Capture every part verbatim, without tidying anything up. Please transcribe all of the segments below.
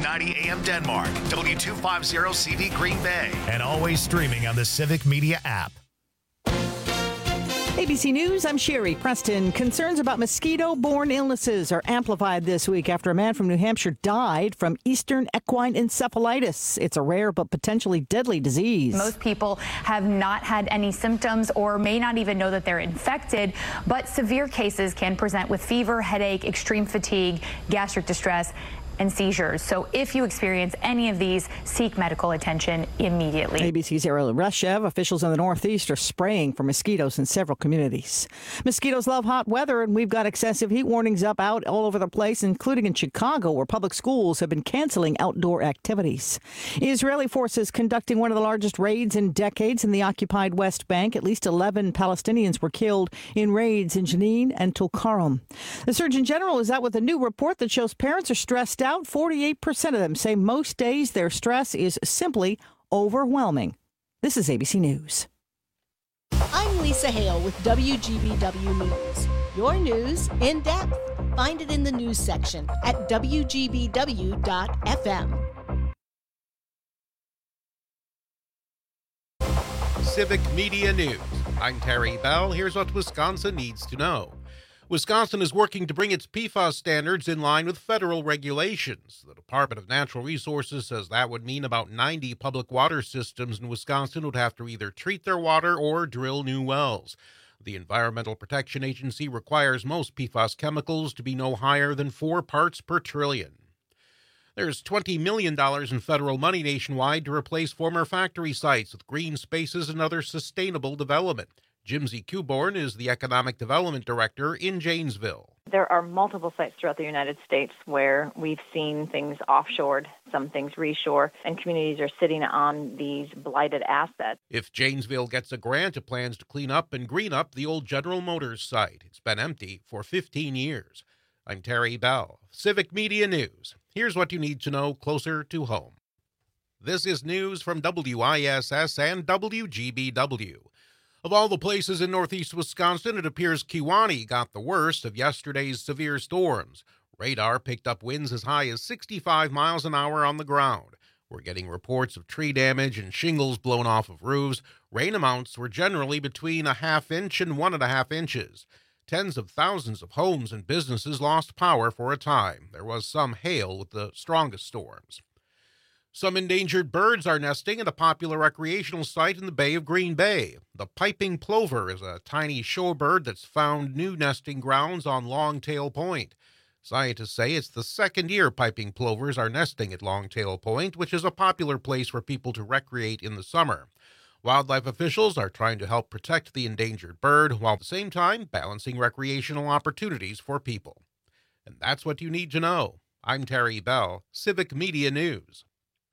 ninety A M Denmark, W two fifty C V Green Bay, and always streaming on the Civic Media app. A B C News, I'm Sherry Preston. Concerns about mosquito-borne illnesses are amplified this week after a man from New Hampshire died from Eastern equine encephalitis. It's a rare but potentially deadly disease. Most people have not had any symptoms or may not even know that they're infected, but severe cases can present with fever, headache, extreme fatigue, gastric distress, and seizures. So if you experience any of these, seek medical attention immediately. A B C's Ariel Reshev, officials in the Northeast are spraying for mosquitoes in several communities. Mosquitoes love hot weather, and we've got excessive heat warnings up out all over the place, including in Chicago, where public schools have been canceling outdoor activities. Israeli forces conducting one of the largest raids in decades in the occupied West Bank. At least eleven Palestinians were killed in raids in Jenin and Tulkarem. The Surgeon General is out with a new report that shows parents are stressed out. forty-eight percent of them say most days their stress is simply overwhelming. This is A B C News. I'm Lisa Hale with W G B W News. Your news in depth. Find it in the news section at W G B W dot F M. Civic Media News. I'm Terry Bell. Here's what Wisconsin needs to know. Wisconsin is working to bring its P FAS standards in line with federal regulations. The Department of Natural Resources says that would mean about ninety public water systems in Wisconsin would have to either treat their water or drill new wells. The Environmental Protection Agency requires most P FAS chemicals to be no higher than four parts per trillion. There's twenty million dollars in federal money nationwide to replace former factory sites with green spaces and other sustainable development. Jimsy Kuborn is the Economic Development Director in Janesville. There are multiple sites throughout the United States where we've seen things offshored, some things reshore, and communities are sitting on these blighted assets. If Janesville gets a grant, it plans to clean up and green up the old General Motors site. It's been empty for fifteen years. I'm Terry Bell, Civic Media News. Here's what you need to know closer to home. This is news from W I S S and W G B W. Of all the places in northeast Wisconsin, it appears Kewaunee got the worst of yesterday's severe storms. Radar picked up winds as high as sixty-five miles an hour on the ground. We're getting reports of tree damage and shingles blown off of roofs. Rain amounts were generally between a half inch and one and a half inches. Tens of thousands of homes and businesses lost power for a time. There was some hail with the strongest storms. Some endangered birds are nesting at a popular recreational site in the Bay of Green Bay. The piping plover is a tiny shorebird that's found new nesting grounds on Longtail Point. Scientists say it's the second year piping plovers are nesting at Longtail Point, which is a popular place for people to recreate in the summer. Wildlife officials are trying to help protect the endangered bird while at the same time balancing recreational opportunities for people. And that's what you need to know. I'm Terry Bell, Civic Media News.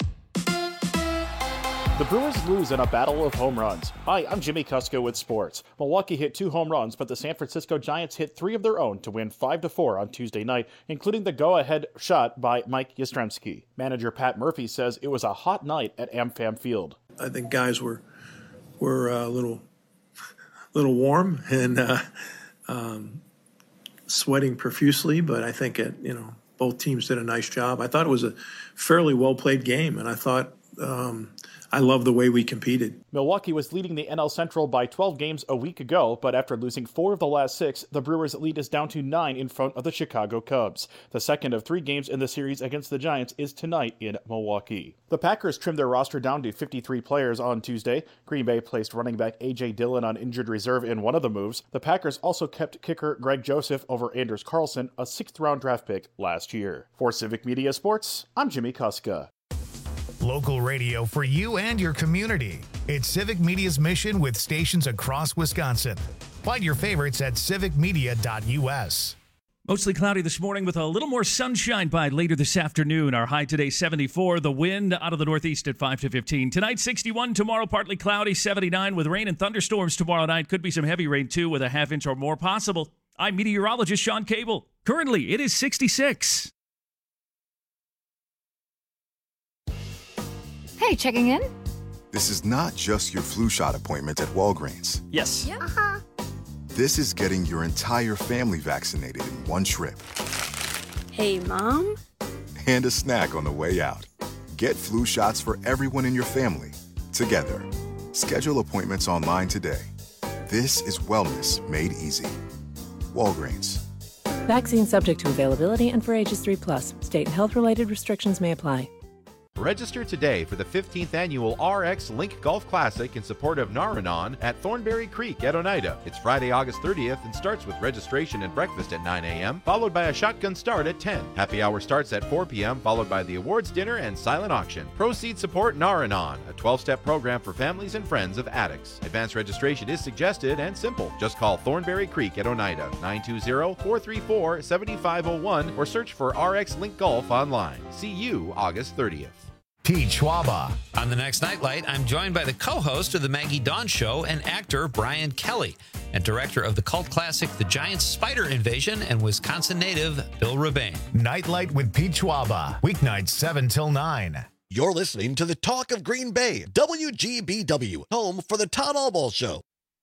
The Brewers lose in a battle of home runs. Hi, I'm Jimmy Kusko with sports. Milwaukee hit two home runs, but the San Francisco Giants hit three of their own to win five to four on Tuesday night, including the go-ahead shot by Mike Yastrzemski. Manager Pat Murphy says it was a hot night at AmFam Field. I think guys were were a little little warm and uh, um, sweating profusely, but I think it, you know both teams did a nice job. I thought it was a fairly well played game, and I thought. Um, I love the way we competed. Milwaukee was leading the N L Central by twelve games a week ago, but after losing four of the last six, the Brewers' lead is down to nine in front of the Chicago Cubs. The second of three games in the series against the Giants is tonight in Milwaukee. The Packers trimmed their roster down to fifty-three players on Tuesday. Green Bay placed running back A J Dillon on injured reserve in one of the moves. The Packers also kept kicker Greg Joseph over Anders Carlson, a sixth-round draft pick last year. For Civic Media Sports, I'm Jimmy Kuska. Local radio for you and your community. It's Civic Media's mission with stations across Wisconsin. Find your favorites at civic media dot U S. Mostly cloudy this morning with a little more sunshine by later this afternoon. Our high today, seventy-four. The wind out of the northeast at five to fifteen. Tonight, sixty-one. Tomorrow, partly cloudy, seventy-nine. With rain and thunderstorms tomorrow night. Could be some heavy rain, too, with a half inch or more possible. I'm meteorologist Sean Cable. Currently, it is sixty-six. Hey, checking in? This is not just your flu shot appointment at Walgreens. Yes. Yeah. Uh-huh. This is getting your entire family vaccinated in one trip. Hey, Mom? and a snack on the way out. Get flu shots for everyone in your family, together. Schedule appointments online today. This is wellness made easy. Walgreens. Vaccine subject to availability and for ages three plus. State and health-related restrictions may apply. Register today for the fifteenth Annual R X Link Golf Classic in support of Naranon at Thornberry Creek at Oneida. It's Friday, August thirtieth and starts with registration and breakfast at nine a.m., followed by a shotgun start at ten. Happy hour starts at four p.m., followed by the awards dinner and silent auction. Proceeds support Naranon, a twelve-step program for families and friends of addicts. Advanced registration is suggested and simple. Just call Thornberry Creek at Oneida, nine two zero, four three four, seven five zero one, or search for R X Link Golf online. See you August thirtieth. Pete Schwaba. On the next Nightlight, I'm joined by the co-host of the Maggie Dawn Show and actor Brian Kelly, and director of the cult classic The Giants Spider Invasion and Wisconsin native Bill Rebane. Nightlight with Pete Schwaba. Weeknights seven till nine. You're listening to the Talk of Green Bay, W G B W, home for the Todd Albaugh Show.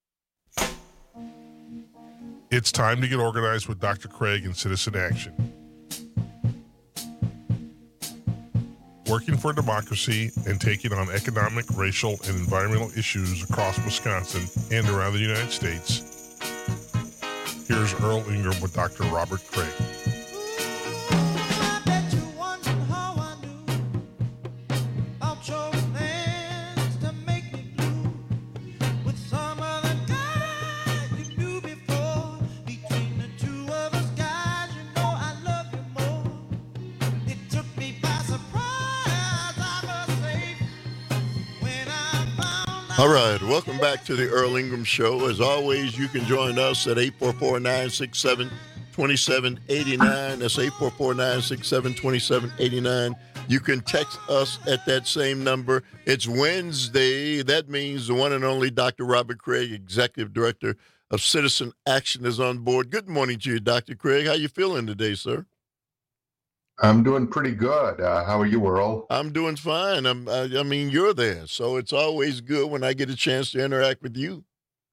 It's time to get organized with Doctor Craig and Citizen Action. Working for democracy and taking on economic, racial, and environmental issues across Wisconsin and around the United States. Here's Earl Ingram with Doctor Robert Craig. All right, welcome back to the Earl Ingram Show. As always, you can join us at eight four four, nine six seven, two seven eight nine. That's eight four four, nine six seven, two seven eight nine. You can text us at that same number. It's Wednesday. That means the one and only Doctor Robert Craig, Executive Director of Citizen Action, is on board. Good morning to you, Doctor Craig. How you feeling today, sir? I'm doing pretty good. Uh, how are you, Earl? I'm doing fine. I'm, I, I mean, you're there, so it's always good when I get a chance to interact with you.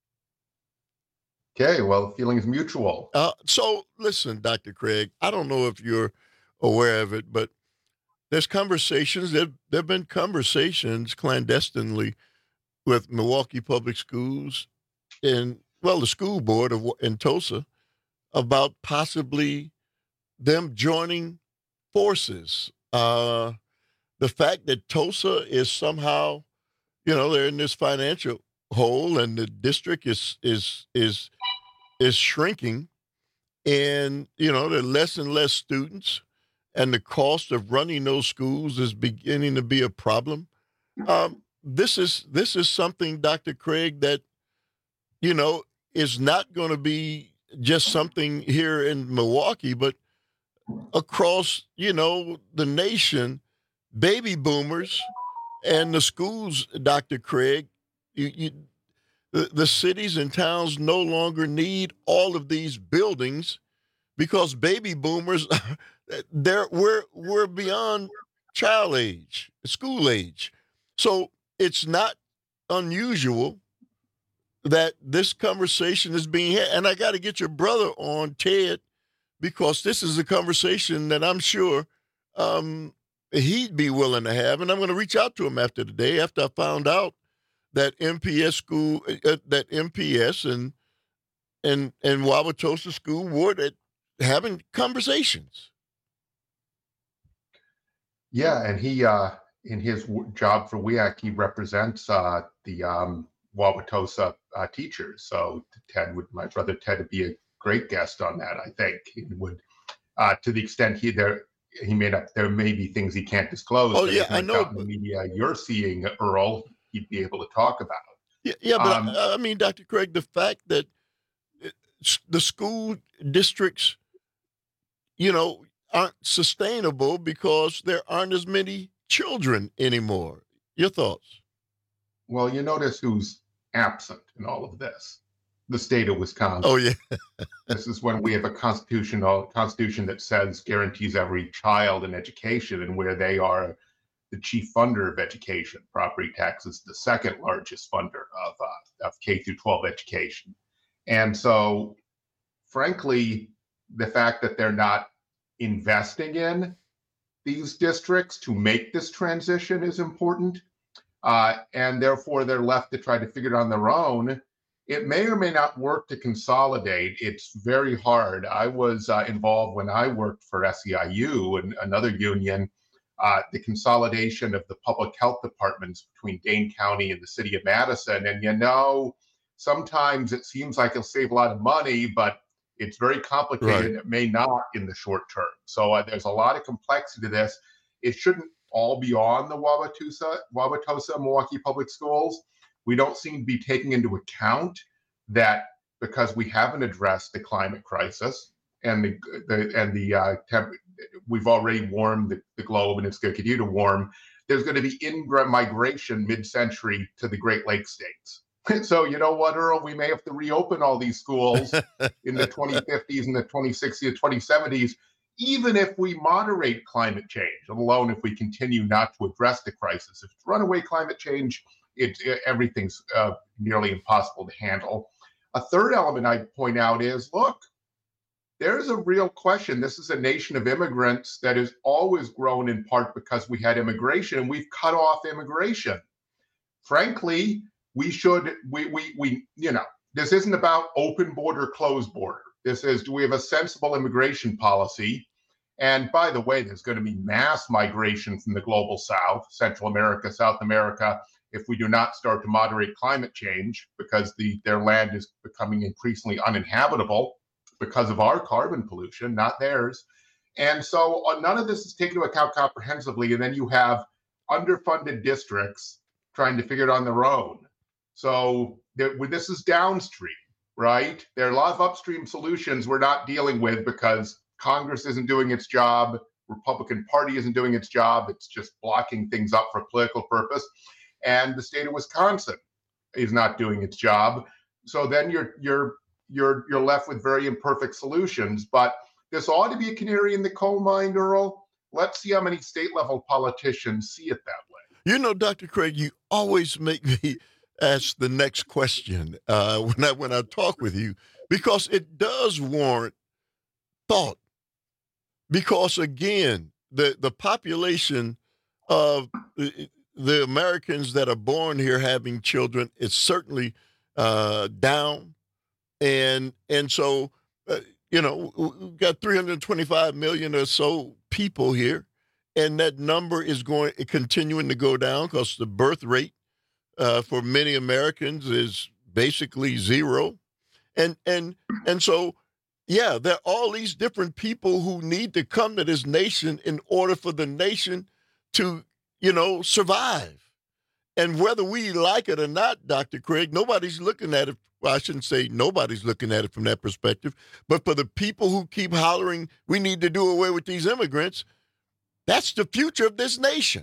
Okay, well, the feeling is mutual. Uh, so, listen, Doctor Craig, I don't know if you're aware of it, but there's conversations, there there have been conversations clandestinely with Milwaukee Public Schools and, well, the school board of in Tulsa about possibly them joining forces. Uh, the fact that Tulsa is somehow, you know, they're in this financial hole, and the district is is is is shrinking, and you know there are less and less students, and the cost of running those schools is beginning to be a problem. Um, this is this is something, Doctor Craig, that you know is not going to be just something here in Milwaukee, but across, you know, the nation. Baby boomers and the schools, Doctor Craig, you, you, the, the cities and towns no longer need all of these buildings because baby boomers, they're, we're, we're beyond child age, school age. So it's not unusual that this conversation is being had. And I got to get your brother on, Ted, because this is a conversation that I'm sure um, he'd be willing to have. And I'm going to reach out to him after the day, after I found out that M P S school, uh, that M P S and and and Wauwatosa School were at having conversations. Yeah, and he, uh, in his w- job for W I A C, he represents uh, the um, Wauwatosa uh, teachers. So Ted would, my brother Ted, would be a great guest on that. I think he would, uh, to the extent he there, he may not. There may be things he can't disclose. Oh yeah, I know. The media you're seeing, Earl, he'd be able to talk about. Yeah, yeah, but um, I, I mean, Doctor Craig, the fact that the school districts, you know, aren't sustainable because there aren't as many children anymore. Your thoughts? Well, you notice who's absent in all of this. The state of Wisconsin. Oh, yeah. This is when we have a constitutional constitution that says guarantees every child an education, and where they are the chief funder of education. Property tax is the second largest funder of, uh, of K through twelve education. And so, frankly, the fact that they're not investing in these districts to make this transition is important. Uh, and therefore, they're left to try to figure it on their own. It may or may not work to consolidate. It's very hard. I was uh, involved when I worked for S E I U and another union, uh, the consolidation of the public health departments between Dane County and the city of Madison. And you know, sometimes it seems like it'll save a lot of money, but it's very complicated. Right. And it may not in the short term. So uh, there's a lot of complexity to this. It shouldn't all be on the Wauwatosa, Wauwatosa Milwaukee Public Schools. We don't seem to be taking into account that because we haven't addressed the climate crisis and the, the and the uh, temp, we've already warmed the, the globe and it's going to continue to warm. There's going to be in-migration mid-century to the Great Lakes states. So you know what, Earl? We may have to reopen all these schools in the twenty fifties and the twenty sixties and twenty seventies, even if we moderate climate change, let alone if we continue not to address the crisis. If it's runaway climate change, It, it, everything's uh, nearly impossible to handle. A third element I'd point out is, look, there's a real question. This is a nation of immigrants that has always grown in part because we had immigration, and we've cut off immigration. Frankly, we should, we, we, we, you know, this isn't about open border, closed border. This is, do we have a sensible immigration policy? And by the way, there's going to be mass migration from the global south, Central America, South America, if we do not start to moderate climate change, because the, their land is becoming increasingly uninhabitable because of our carbon pollution, not theirs. And so uh, none of this is taken into account comprehensively. And then you have underfunded districts trying to figure it on their own. So there, this is downstream, right? There are a lot of upstream solutions we're not dealing with because Congress isn't doing its job. Republican Party isn't doing its job. It's just blocking things up for political purpose. And the state of Wisconsin is not doing its job. So then you're you're you're you're left with very imperfect solutions. But this ought to be a canary in the coal mine, Earl. Let's see how many state level politicians see it that way. You know, Doctor Craig, you always make me ask the next question uh, when I when I talk with you, because it does warrant thought. Because again, the the population of the Americans that are born here having children is certainly uh, down. And and so, uh, you know, we've got three hundred twenty-five million or so people here, and that number is going continuing to go down because the birth rate uh, for many Americans is basically zero. And and and so, yeah, there are all these different people who need to come to this nation in order for the nation to, you know, survive. And whether we like it or not, Doctor Craig, nobody's looking at it. Well, I shouldn't say nobody's looking at it from that perspective, but for the people who keep hollering, we need to do away with these immigrants, that's the future of this nation.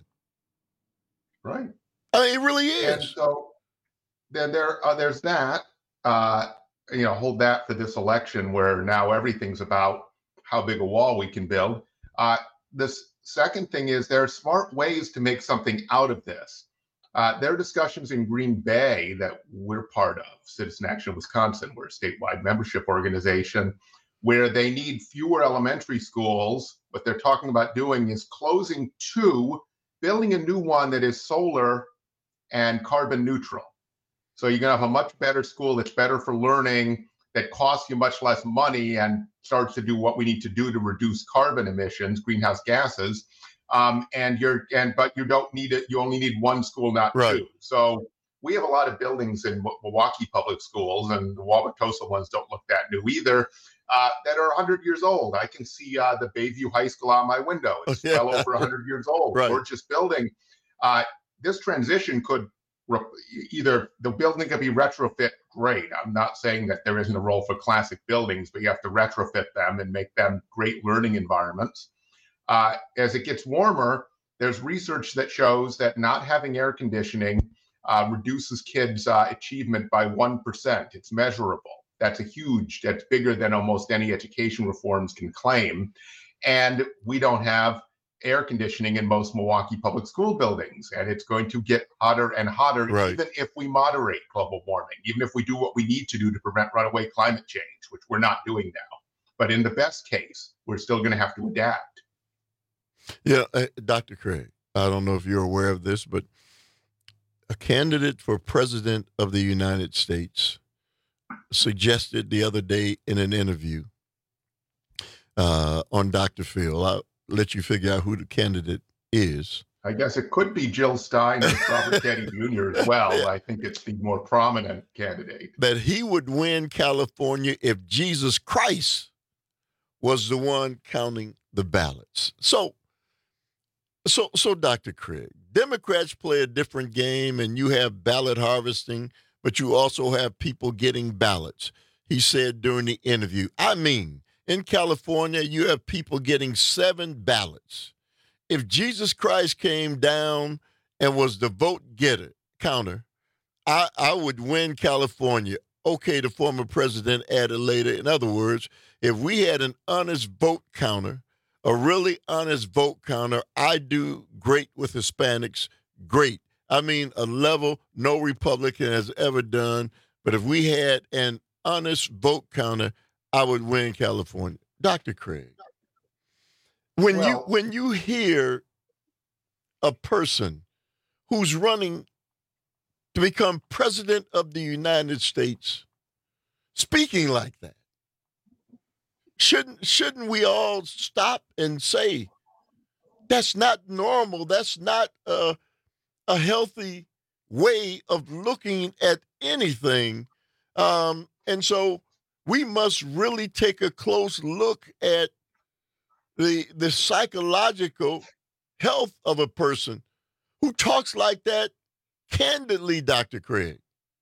Right. I mean, it really is. And so then there, uh, there's that, uh, you know, hold that for this election where now everything's about how big a wall we can build. Uh, this second thing is there are smart ways to make something out of this. Uh, there are discussions in Green Bay that we're part of, Citizen Action Wisconsin. We're a statewide membership organization where they need fewer elementary schools. What they're talking about doing is closing two, building a new one that is solar and carbon neutral. So you're going to have a much better school that's better for learning, that costs you much less money and starts to do what we need to do to reduce carbon emissions, greenhouse gases. Um, and you're and but you don't need it. You only need one school, not right. two. So we have a lot of buildings in Milwaukee public schools, and the Wauwatosa ones don't look that new either. Uh, that are one hundred years old. I can see uh, the Bayview High School on my window. It's yeah. well over one hundred years old. Right. Gorgeous building. Uh, this transition could re- either the building could be retrofit. Great. I'm not saying that there isn't a role for classic buildings, but you have to retrofit them and make them great learning environments. Uh, as it gets warmer, there's research that shows that not having air conditioning uh, reduces kids' uh, achievement by one percent. It's measurable. That's a huge, that's bigger than almost any education reforms can claim. And we don't have air conditioning in most Milwaukee public school buildings. And it's going to get hotter and hotter, right. even if we moderate global warming, even if we do what we need to do to prevent runaway climate change, which we're not doing now. But in the best case, we're still going to have to adapt. Yeah, uh, Doctor Craig, I don't know if you're aware of this, but a candidate for president of the United States suggested the other day in an interview uh, on Doctor Phil. I'll let you figure out who the candidate is. I guess it could be Jill Stein and Robert Kennedy Junior as well. Yeah. I think it's the more prominent candidate. That he would win California if Jesus Christ was the one counting the ballots. So, so, so, Doctor Craig, Democrats play a different game, and you have ballot harvesting, but you also have people getting ballots. He said during the interview, I mean, in California, you have people getting seven ballots. If Jesus Christ came down and was the vote getter, counter, I, I would win California. Okay, the former president added later. In other words, if we had an honest vote counter, a really honest vote counter, I do great with Hispanics, great. I mean, a level no Republican has ever done. But if we had an honest vote counter, I would win California. Doctor Craig. When well, you when you hear a person who's running to become president of the United States speaking like that, shouldn't shouldn't we all stop and say, that's not normal, that's not a, a healthy way of looking at anything. Um, and so we must really take a close look at the the psychological health of a person who talks like that candidly, Doctor Craig.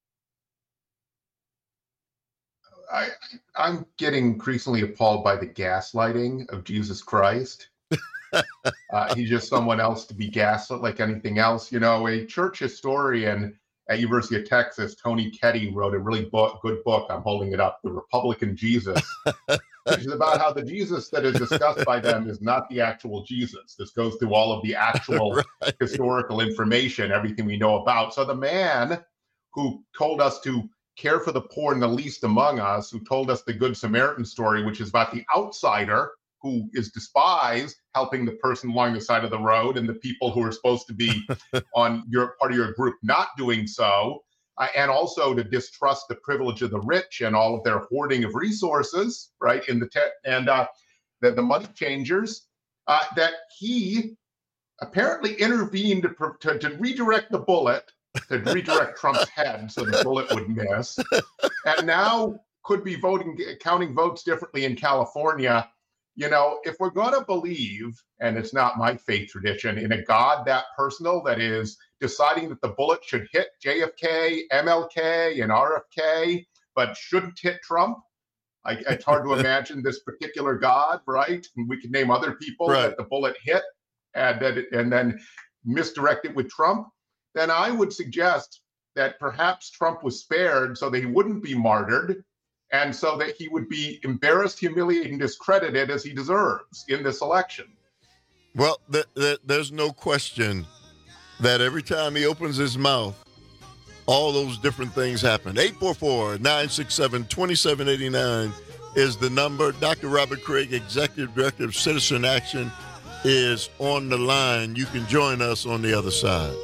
I, I'm getting increasingly appalled by the gaslighting of Jesus Christ. uh, he's just someone else to be gaslit like anything else. You know, a church historian at University of Texas, Tony Ketty, wrote a really book, good book. I'm holding it up, The Republican Jesus, which is about how the Jesus that is discussed by them is not the actual Jesus. This goes through all of the actual right. historical information, everything we know about. So the man who told us to care for the poor and the least among us, who told us the Good Samaritan story, which is about the outsider who is despised, helping the person along the side of the road, and the people who are supposed to be on your part of your group not doing so, uh, and also to distrust the privilege of the rich and all of their hoarding of resources, right? In the te- and uh, the, the money changers, uh, that he apparently intervened to, to, to redirect the bullet, to redirect Trump's head so the bullet would miss, and now could be voting, counting votes differently in California. You know, if we're going to believe, and it's not my faith tradition, in a God that personal that is deciding that the bullet should hit J F K, M L K, and R F K, but shouldn't hit Trump, I, it's hard to imagine this particular God, right? And we could name other people right. that the bullet hit and, that it, and then misdirect it with Trump. Then I would suggest that perhaps Trump was spared so that he wouldn't be martyred, and so that he would be embarrassed, humiliated, and discredited as he deserves in this election. Well, th- th- there's no question that every time he opens his mouth, all those different things happen. eight four four, nine six seven, two seven eight nine is the number. Doctor Robert Craig, Executive Director of Citizen Action, is on the line. You can join us on the other side.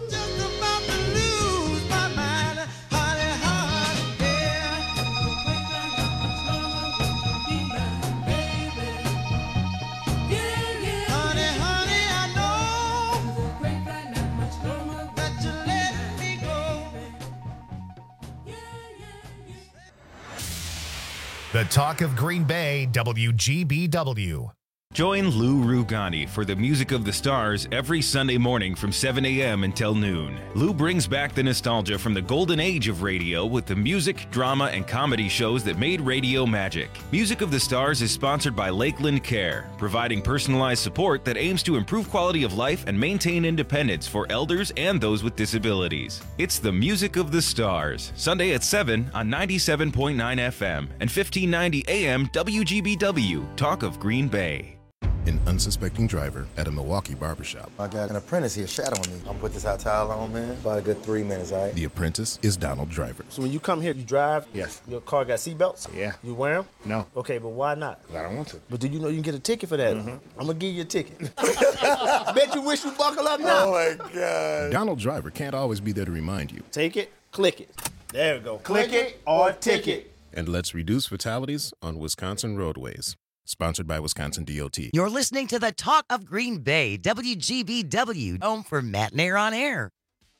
The Talk of Green Bay, W G B W. Join Lou Rugani for the Music of the Stars every Sunday morning from seven a.m. until noon. Lou brings back the nostalgia from the golden age of radio with the music, drama, and comedy shows that made radio magic. Music of the Stars is sponsored by Lakeland Care, providing personalized support that aims to improve quality of life and maintain independence for elders and those with disabilities. It's the Music of the Stars, Sunday at seven on ninety-seven point nine F M and fifteen ninety A M W G B W, Talk of Green Bay. an unsuspecting driver at a Milwaukee barbershop. I got an apprentice here shadowing me. I'm gonna put this hot towel on, man. About a good three minutes, all right? The apprentice is Donald Driver. So when you come here, you drive? Yes. Your car got seatbelts? Yeah. You wear them? No. Okay, but why not? I don't want to. But do you know you can get a ticket for that? Mm-hmm. I'm gonna give you a ticket. Bet you wish you buckle up now. Oh my God. Donald Driver can't always be there to remind you. Take it, click it. There we go. Click it or ticket. And let's reduce fatalities on Wisconsin roadways. Sponsored by Wisconsin D O T. You're listening to the Talk of Green Bay, W G B W, home for Matt Nair on Air.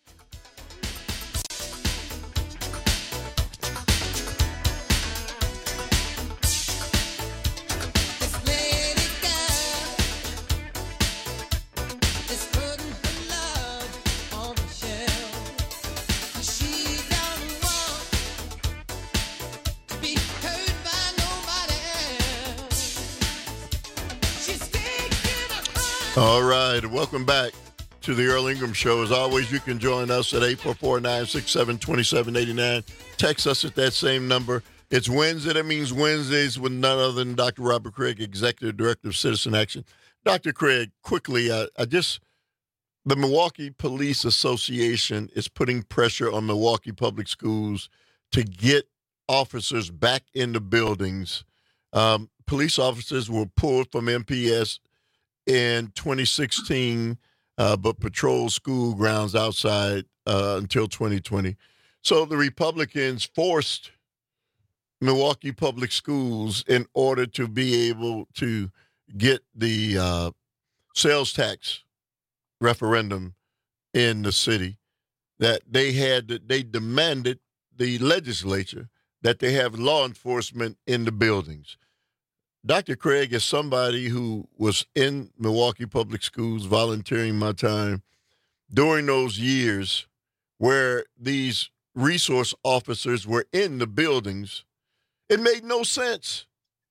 All right, welcome back to the Earl Ingram Show. As always, you can join us at eight four four, nine six seven, two seven eight nine. Text us at that same number. It's Wednesday. That means Wednesdays with none other than Doctor Robert Craig, Executive Director of Citizen Action. Doctor Craig, quickly, I, I just, the Milwaukee Police Association is putting pressure on Milwaukee Public Schools to get officers back in the buildings. Um, police officers were pulled from M P S in twenty sixteen, uh, but patrol school grounds outside uh, until twenty twenty. So the Republicans forced Milwaukee Public Schools in order to be able to get the uh, sales tax referendum in the city, that they had, they demanded the legislature that they have law enforcement in the buildings. Doctor Craig is somebody who was in Milwaukee Public Schools volunteering my time during those years where these resource officers were in the buildings. It made no sense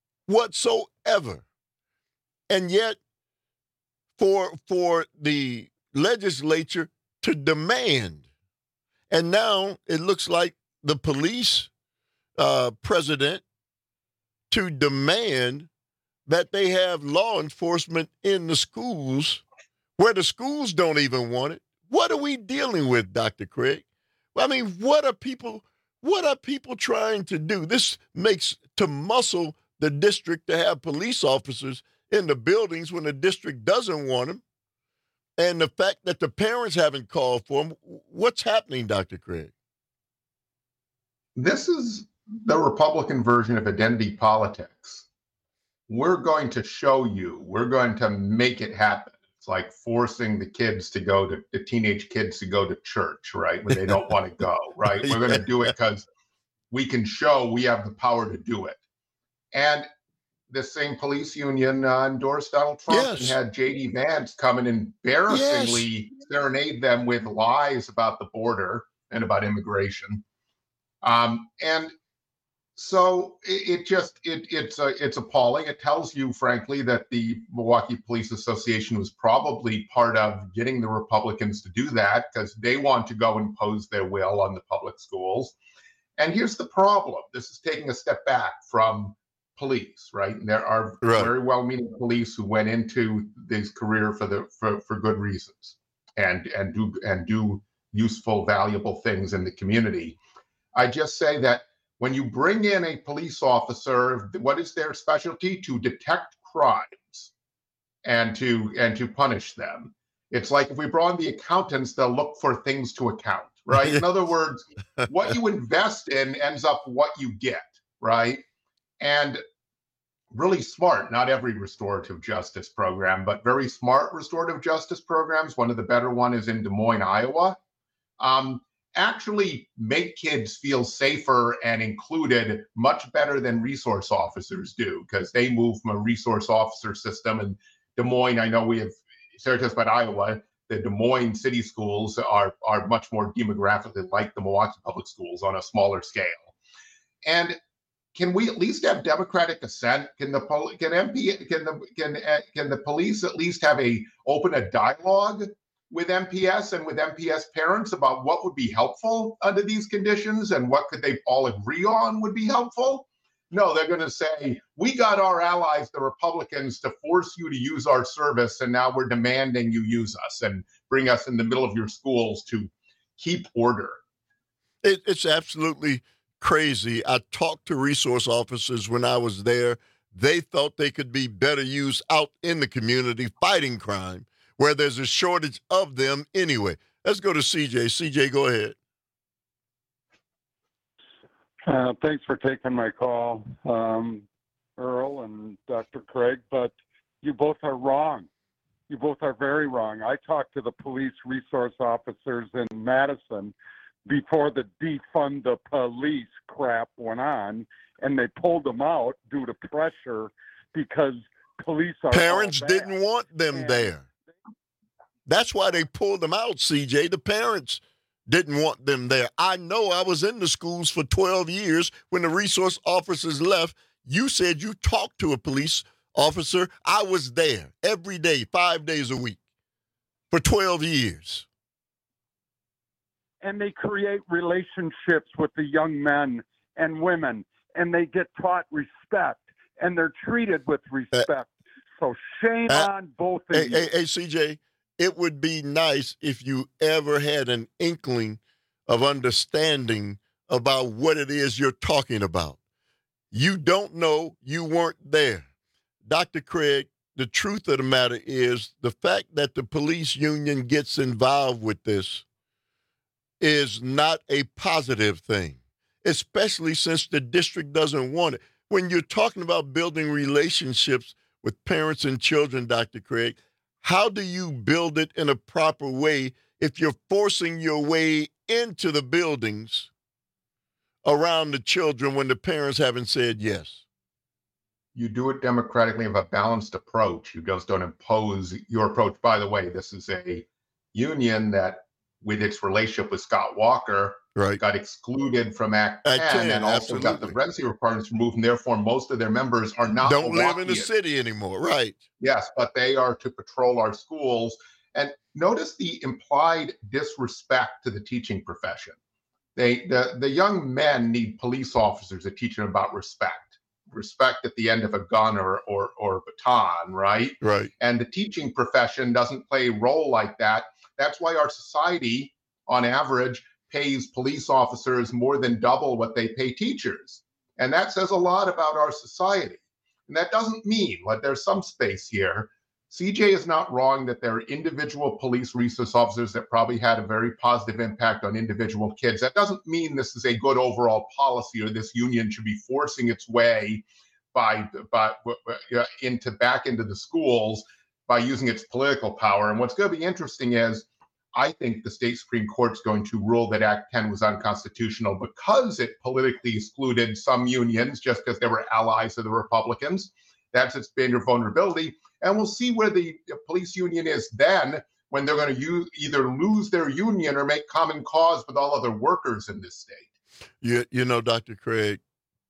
whatsoever. And yet, for, for the legislature to demand, and now it looks like the police uh, president to demand that they have law enforcement in the schools where the schools don't even want it. What are we dealing with, Doctor Craig? I mean, what are people, what are people trying to do? This makes to muscle the district to have police officers in the buildings when the district doesn't want them. And the fact that the parents haven't called for them. What's happening, Doctor Craig? This is the Republican version of identity politics. We're going to show you, we're going to make it happen. It's like forcing the kids to go to, the teenage kids to go to church, right? When they don't want to go, right? We're going to do it because we can show we have the power to do it. And the same police union uh, endorsed Donald Trump yes. and had J D Vance come and embarrassingly yes. serenade them with lies about the border and about immigration. Um, and So it, it just it it's uh, it's appalling. It tells you, frankly, that the Milwaukee Police Association was probably part of getting the Republicans to do that because they want to go impose their will on the public schools. And here's the problem: this is taking a step back from police, right? And there are right. very well-meaning police who went into this career for the for, for good reasons and and do and do useful, valuable things in the community. I just say that. When you bring in a police officer, what is their specialty? To detect crimes and to and to punish them. It's like if we brought in the accountants, they'll look for things to account, right? In other words, what you invest in ends up what you get, right? And really smart, not every restorative justice program, but very smart restorative justice programs. One of the better one is in Des Moines, Iowa. Um, actually make kids feel safer and included much better than resource officers do, because they move from a resource officer system. And Des Moines, I know we have stereotypes about Iowa, the Des Moines city schools are, are much more demographically like the Milwaukee public schools on a smaller scale. And can we at least have democratic assent? Can the can M P can the can can the police at least have a open a dialogue with M P S and with M P S parents about what would be helpful under these conditions and what could they all agree on would be helpful? No, they're going to say, we got our allies, the Republicans, to force you to use our service, and now we're demanding you use us and bring us in the middle of your schools to keep order. It, it's absolutely crazy. I talked to resource officers when I was there. They thought they could be better used out in the community fighting crime, where there's a shortage of them anyway. Let's go to C J. C J, go ahead. Uh, thanks for taking my call, um, Earl and Doctor Craig, but you both are wrong. You both are very wrong. I talked to the police resource officers in Madison before the defund the police crap went on, and they pulled them out due to pressure because police are Parents didn't want them and there. That's why they pulled them out, C J. The parents didn't want them there. I know. I was in the schools for twelve years when the resource officers left. You said you talked to a police officer. I was there every day, five days a week for twelve years. And they create relationships with the young men and women, and they get taught respect, and they're treated with respect. Uh, so shame uh, on both of hey, you. Hey, hey, C J, it would be nice if you ever had an inkling of understanding about what it is you're talking about. You don't know, you weren't there. Doctor Craig, the truth of the matter is the fact that the police union gets involved with this is not a positive thing, especially since the district doesn't want it. When you're talking about building relationships with parents and children, Doctor Craig, how do you build it in a proper way if you're forcing your way into the buildings around the children when the parents haven't said yes? You do it democratically, have a balanced approach. You just don't impose your approach. By the way, this is a union that, with its relationship with Scott Walker, right, got excluded from Act ten, Act ten and also absolutely. got the residency requirements removed, and therefore most of their members are not Don't live in the Milwaukeeans. city anymore, right? Yes, but they are to patrol our schools. And notice the implied disrespect to the teaching profession. They, the, the young men need police officers that teach them about respect. Respect at the end of a gun or, or, or baton, right? Right. And the teaching profession doesn't play a role like that. That's why our society, on average, pays police officers more than double what they pay teachers. And that says a lot about our society. And that doesn't mean, like, there's some space here. C J is not wrong that there are individual police resource officers that probably had a very positive impact on individual kids. That doesn't mean this is a good overall policy or this union should be forcing its way by, by uh, into back into the schools by using its political power. And what's going to be interesting is I think the state Supreme Court's going to rule that Act ten was unconstitutional because it politically excluded some unions just because they were allies of the Republicans. That's its major vulnerability. And we'll see where the police union is then when they're going to use, either lose their union or make common cause with all other workers in this state. You, you know, Doctor Craig,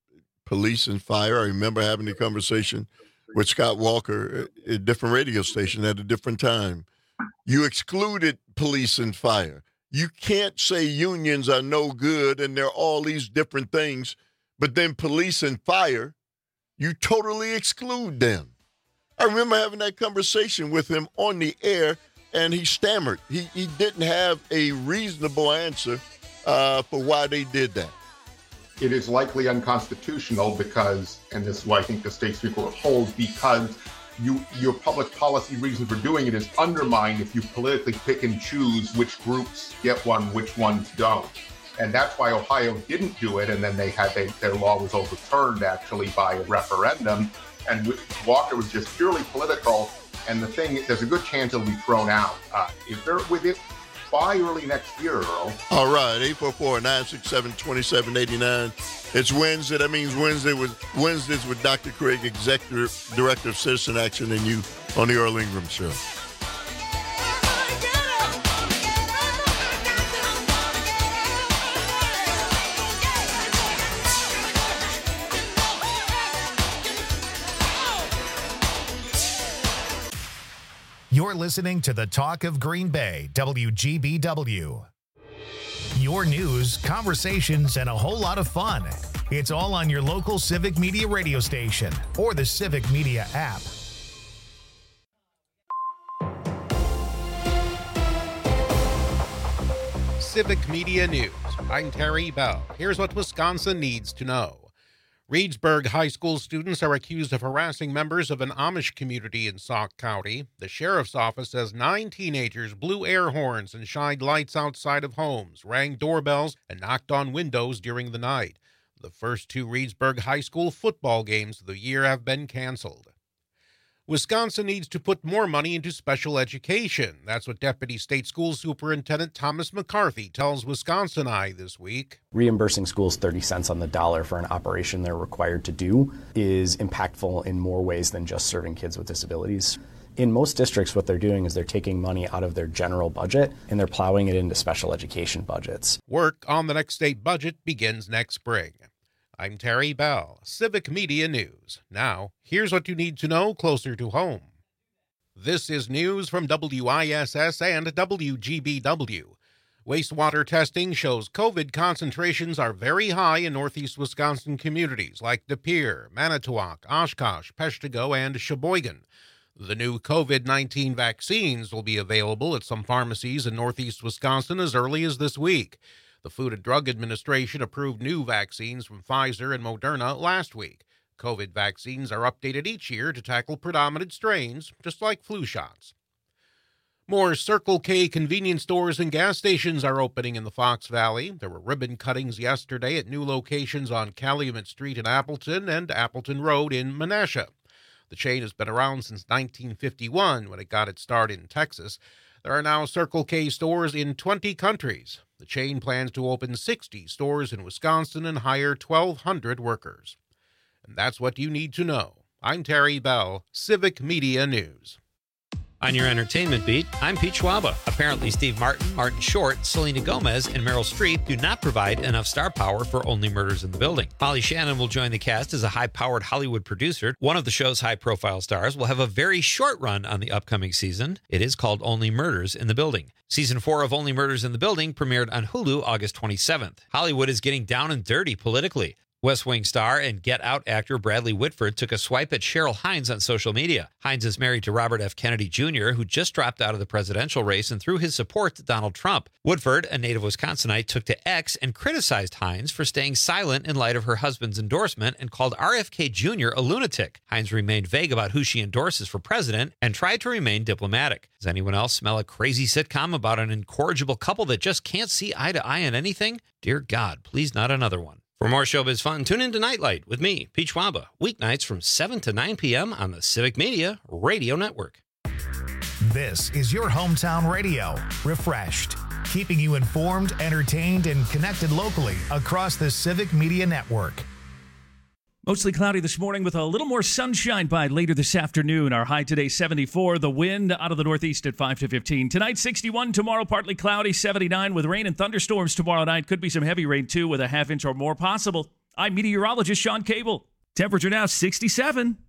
police and fire, I remember having a conversation with Scott Walker at a different radio station at a different time. You excluded police and fire. You can't say unions are no good and they're all these different things, but then police and fire, you totally exclude them. I remember having that conversation with him on the air, and he stammered. He he didn't have a reasonable answer uh, for why they did that. It is likely unconstitutional because, and this is why I think the state Supreme Court holds, because you your public policy reason for doing it is undermined if you politically pick and choose which groups get one, which ones don't. And that's why Ohio didn't do it, and then they had they, their law was overturned actually by a referendum. And Walker was just purely political. And the thing, there's a good chance it'll be thrown out. Uh, if they're with it by early next year, Earl. All right, eight four four, nine six seven, two seven eight nine. It's Wednesday. That means Wednesday was Wednesdays with Doctor Craig, Executive Director of Citizen Action, and you on the Earl Ingram Show. You're listening to the Talk of Green Bay, W G B W. Your news, conversations, and a whole lot of fun. It's all on your local Civic Media radio station or the Civic Media app. Civic Media News. I'm Terry Bell. Here's what Wisconsin needs to know. Reedsburg High School students are accused of harassing members of an Amish community in Sauk County. The sheriff's office says nine teenagers blew air horns and shined lights outside of homes, rang doorbells, and knocked on windows during the night. The first two Reedsburg High School football games of the year have been canceled. Wisconsin needs to put more money into special education. That's what Deputy State School Superintendent Thomas McCarthy tells Wisconsin Eye this week. Reimbursing schools thirty cents on the dollar for an operation they're required to do is impactful in more ways than just serving kids with disabilities. In most districts, what they're doing is they're taking money out of their general budget and they're plowing it into special education budgets. Work on the next state budget begins next spring. I'm Terry Bell, Civic Media News. Now, here's what you need to know closer to home. This is news from W I S S and W G B W. Wastewater testing shows COVID concentrations are very high in northeast Wisconsin communities like De Pere, Manitowoc, Oshkosh, Peshtigo, and Sheboygan. The new COVID nineteen vaccines will be available at some pharmacies in northeast Wisconsin as early as this week. The Food and Drug Administration approved new vaccines from Pfizer and Moderna last week. COVID vaccines are updated each year to tackle predominant strains, just like flu shots. More Circle K convenience stores and gas stations are opening in the Fox Valley. There were ribbon cuttings yesterday at new locations on Calumet Street in Appleton and Appleton Road in Menasha. The chain has been around since nineteen fifty-one, when it got its start in Texas. There are now Circle K stores in twenty countries. The chain plans to open sixty stores in Wisconsin and hire twelve hundred workers. And that's what you need to know. I'm Terry Bell, Civic Media News. On your entertainment beat, I'm Pete Schwaba. Apparently, Steve Martin, Martin Short, Selena Gomez, and Meryl Streep do not provide enough star power for Only Murders in the Building. Holly Shannon will join the cast as a high-powered Hollywood producer. One of the show's high-profile stars will have a very short run on the upcoming season. It is called Only Murders in the Building. Season four of Only Murders in the Building premiered on Hulu August twenty-seventh. Hollywood is getting down and dirty politically. West Wing star and Get Out actor Bradley Whitford took a swipe at Cheryl Hines on social media. Hines is married to Robert F. Kennedy Junior, who just dropped out of the presidential race and threw his support to Donald Trump. Woodford, a native Wisconsinite, took to X and criticized Hines for staying silent in light of her husband's endorsement and called R F K Junior a lunatic. Hines remained vague about who she endorses for president and tried to remain diplomatic. Does anyone else smell a crazy sitcom about an incorrigible couple that just can't see eye to eye on anything? Dear God, please not another one. For more showbiz fun, tune in to Nightlight with me, Pete Schwaba, weeknights from seven to nine p.m. on the Civic Media Radio Network. This is your hometown radio, refreshed, keeping you informed, entertained, and connected locally across the Civic Media Network. Mostly cloudy this morning with a little more sunshine by later this afternoon. Our high today, seventy-four. The wind out of the northeast at five to fifteen. Tonight, sixty-one. Tomorrow, partly cloudy, seventy-nine. With rain and thunderstorms tomorrow night. Could be some heavy rain, too, with a half inch or more possible. I'm meteorologist Sean Cable. Temperature now, sixty-seven.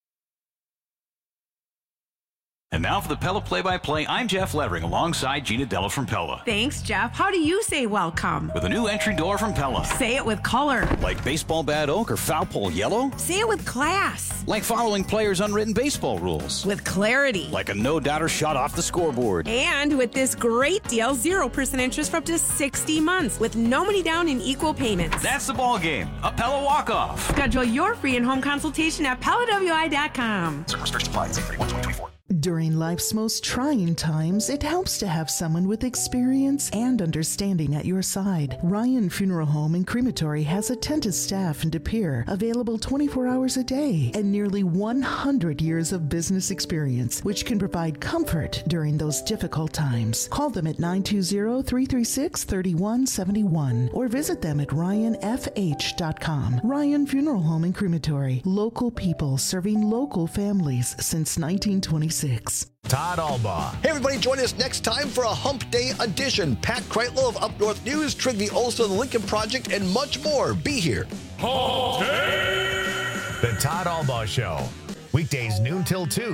And now for the Pella Play-by-Play, I'm Jeff Levering alongside Gina Della from Pella. Thanks, Jeff. How do you say welcome? With a new entry door from Pella. Say it with color. Like baseball bat oak or foul pole yellow? Say it with class. Like following players' unwritten baseball rules. With clarity. Like a no-doubter shot off the scoreboard. And with this great deal, zero percent interest for up to sixty months with no money down in equal payments. That's the ball game. A Pella walk-off. Schedule your free and-home consultation at Pella W I dot com. Some restrictions apply. See thirty-one twenty twenty-four. During life's most trying times, it helps to have someone with experience and understanding at your side. Ryan Funeral Home and Crematory has attentive staff in De Pere, available twenty-four hours a day, and nearly one hundred years of business experience, which can provide comfort during those difficult times. Call them at nine two zero, three three six, three one seven one or visit them at ryan f h dot com. Ryan Funeral Home and Crematory, local people serving local families since nineteen twenty-six. Todd Albaugh. Hey, everybody, join us next time for a Hump Day edition. Pat Kreitlow of Up North News, Trigby Olson of the Lincoln Project, and much more. Be here. Hump Day! The Todd Albaugh Show. Weekdays noon till two.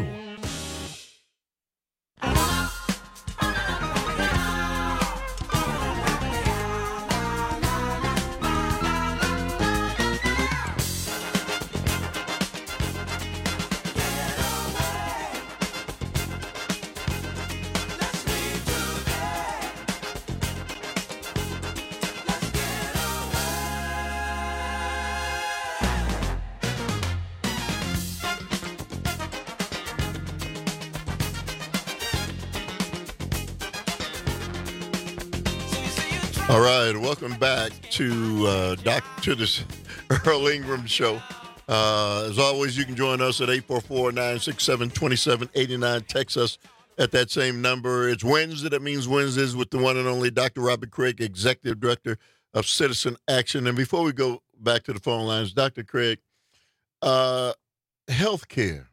All right, welcome back to uh, Doc to this Earl Ingram Show. Uh, as always, you can join us at eight four four, nine six seven, two seven eight nine. Text us at that same number. It's Wednesday. That means Wednesdays with the one and only Doctor Robert Craig, Executive Director of Citizen Action. And before we go back to the phone lines, Doctor Craig, uh, healthcare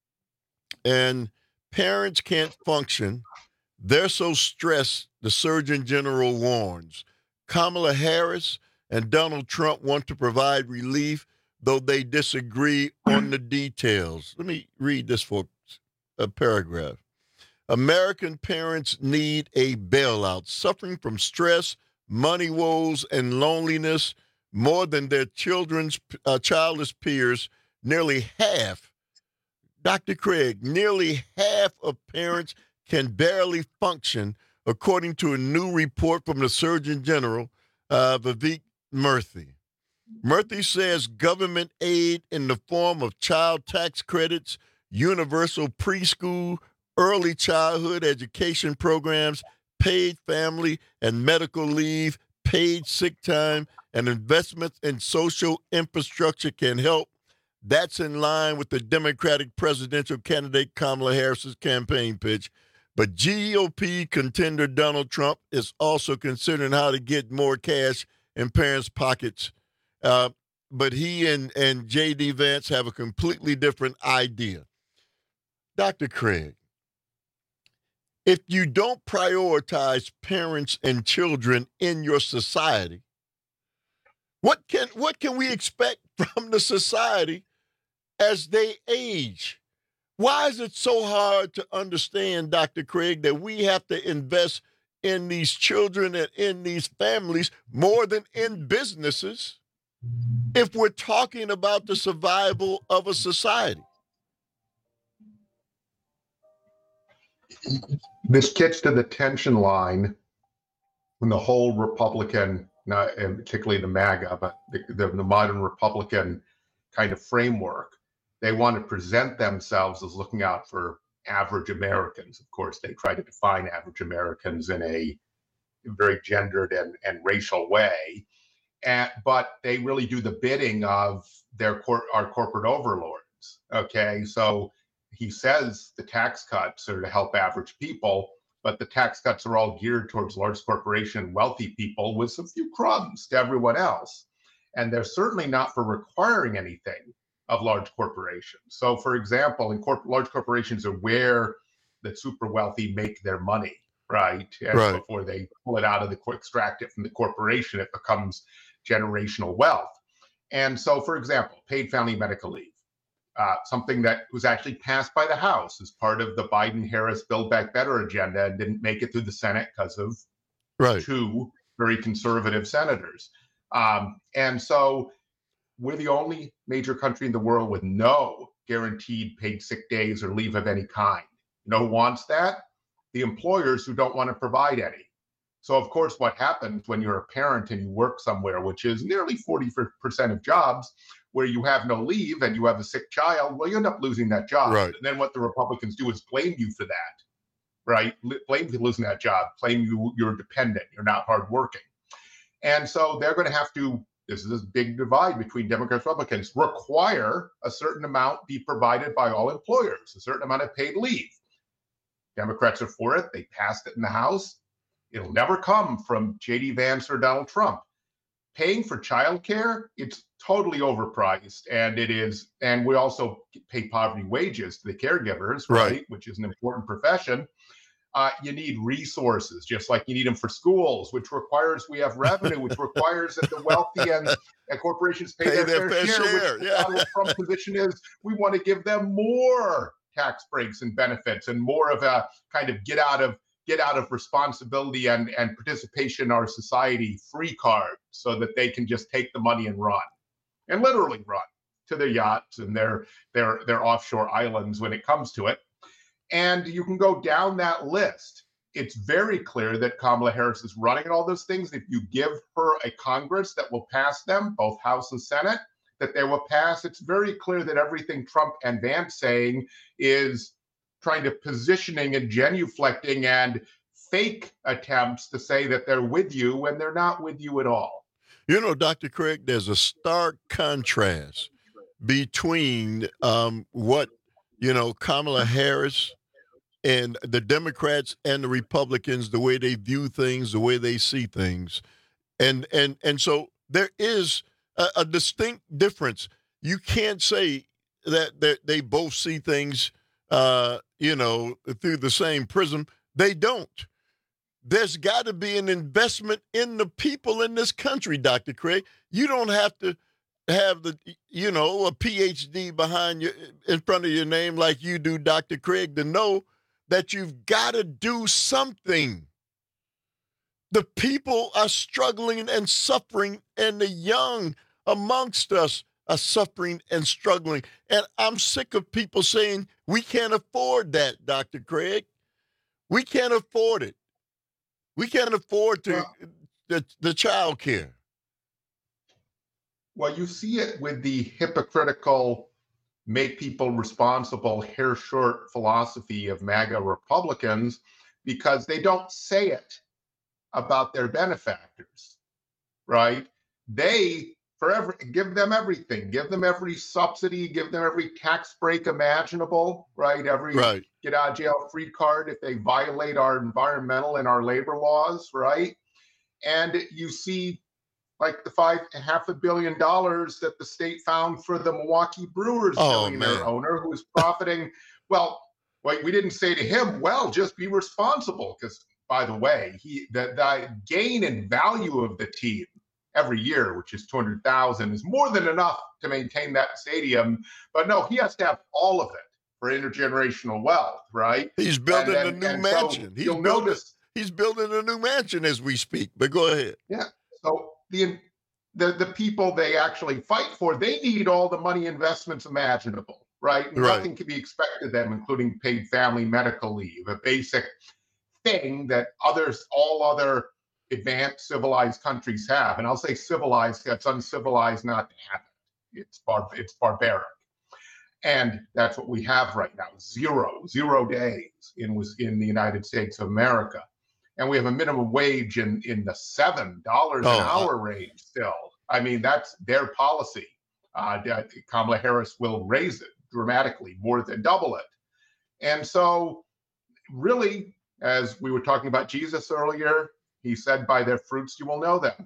and parents can't function. They're so stressed, the Surgeon General warns. Kamala Harris and Donald Trump want to provide relief, though they disagree on the details. Let me read this for a paragraph. American parents need a bailout, suffering from stress, money woes, and loneliness more than their children's uh, childless peers. Nearly half, Doctor Craig, nearly half of parents can barely function, according to a new report from the Surgeon General, uh, Vivek Murthy. Murthy says government aid in the form of child tax credits, universal preschool, early childhood education programs, paid family and medical leave, paid sick time, and investments in social infrastructure can help. That's in line with the Democratic presidential candidate Kamala Harris's campaign pitch. But G O P contender Donald Trump is also considering how to get more cash in parents' pockets. Uh, but he and, and J D Vance have a completely different idea. Doctor Craig, if you don't prioritize parents and children in your society, what can what can we expect from the society as they age? Why is it so hard to understand, Doctor Craig, that we have to invest in these children and in these families more than in businesses if we're talking about the survival of a society? This gets to the tension line in the whole Republican, not, and particularly the MAGA, but the, the, the modern Republican kind of framework. They want to present themselves as looking out for average Americans. Of course, they try to define average Americans in a very gendered and, and racial way, and, but they really do the bidding of their cor- our corporate overlords. Okay, so he says the tax cuts are to help average people, but the tax cuts are all geared towards large corporation wealthy people with some few crumbs to everyone else. And they're certainly not for requiring anything of large corporations. So, for example, in corp- large corporations are where the super wealthy make their money, right? And right. before they pull it out of the, extract it from the corporation, it becomes generational wealth. And so, for example, paid family medical leave, uh, something that was actually passed by the House as part of the Biden-Harris Build Back Better agenda and didn't make it through the Senate because of right. two very conservative senators. Um, and so we're the only major country in the world with no guaranteed paid sick days or leave of any kind. You know who wants that? The employers who don't want to provide any. So, of course, what happens when you're a parent and you work somewhere, which is nearly forty percent of jobs, where you have no leave and you have a sick child, well, you end up losing that job. Right. And then what the Republicans do is blame you for that, right? Blame you for losing that job, blame you you're dependent, you're not hardworking. And so they're going to have to, this is this big divide between Democrats and Republicans, require a certain amount be provided by all employers, a certain amount of paid leave. Democrats are for it. They passed it in the House. It'll never come from J D Vance or Donald Trump. Paying for childcare, it's totally overpriced. And it is, and we also pay poverty wages to the caregivers, right? right. Which is an important profession. Uh, you need resources, just like you need them for schools, which requires we have revenue, which requires that the wealthy and, and corporations pay, pay their, their fair, fair share. share. Which yeah. the Trump position is we want to give them more tax breaks and benefits and more of a kind of get out of get out of responsibility and, and participation in our society free card so that they can just take the money and run, and literally run to their yachts and their their their offshore islands when it comes to it. And you can go down that list. It's very clear that Kamala Harris is running all those things. If you give her a Congress that will pass them, both House and Senate, that they will pass, it's very clear that everything Trump and Vance saying is trying to positioning and genuflecting and fake attempts to say that they're with you when they're not with you at all. You know, Doctor Craig, there's a stark contrast between um, what, you know, Kamala Harris and the Democrats and the Republicans, the way they view things, the way they see things. And and and so there is a, a distinct difference. You can't say that, that they both see things, uh, you know, through the same prism. They don't. There's got to be an investment in the people in this country, Doctor Craig. You don't have to have the, you know, a P H D behind you in front of your name like you do, Doctor Craig, to know that you've got to do something. The people are struggling and suffering, and the young amongst us are suffering and struggling. And I'm sick of people saying we can't afford that, Doctor Craig. We can't afford it. We can't afford to well, the, the child care. Well, you see it with the hypocritical make people responsible, hair short philosophy of MAGA Republicans, because they don't say it about their benefactors, right? They forever give them everything, give them every subsidy, give them every tax break imaginable, right? Every right. get out of jail free card if they violate our environmental and our labor laws, right? And you see like the five half a billion dollars that the state found for the Milwaukee Brewers oh, billionaire man. owner who was profiting. well, like we didn't say to him, well, just be responsible, because by the way, he the, the gain in value of the team every year, which is two hundred thousand, is more than enough to maintain that stadium. But no, he has to have all of it for intergenerational wealth, right? He's building and, a and, new and mansion. So he's you'll building, notice he's building a new mansion as we speak. But go ahead. Yeah. So the the the people they actually fight for, they need all the money investments imaginable, right? Right. Nothing can be expected of them, including paid family medical leave, a basic thing that others, all other advanced civilized countries have. And I'll say civilized, that's uncivilized not to have it. It's bar, it's barbaric. And that's what we have right now. Zero, zero days in was in the United States of America. And we have a minimum wage in, in the seven dollars Oh, an hour range still. I mean, that's their policy. Uh, Kamala Harris will raise it dramatically, more than double it. And so really, as we were talking about Jesus earlier, he said, by their fruits you will know them.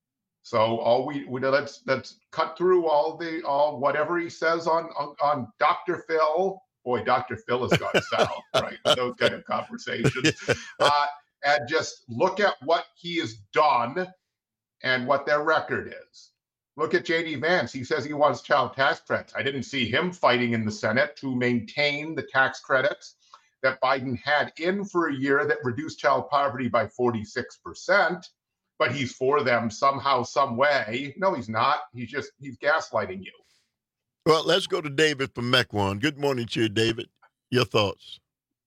So all we, we let's let's cut through all the all whatever he says on on, on Doctor Phil. Boy, Doctor Phil has gone south, right? Those kind of conversations. Uh, and just look at what he has done and what their record is. Look at J D Vance. He says he wants child tax credits. I didn't see him fighting in the Senate to maintain the tax credits that Biden had in for a year that reduced child poverty by forty-six percent, but he's for them somehow, some way. No, he's not. He's just, he's gaslighting you. Well, let's go to David from Mequon. Good morning to you, David. Your thoughts?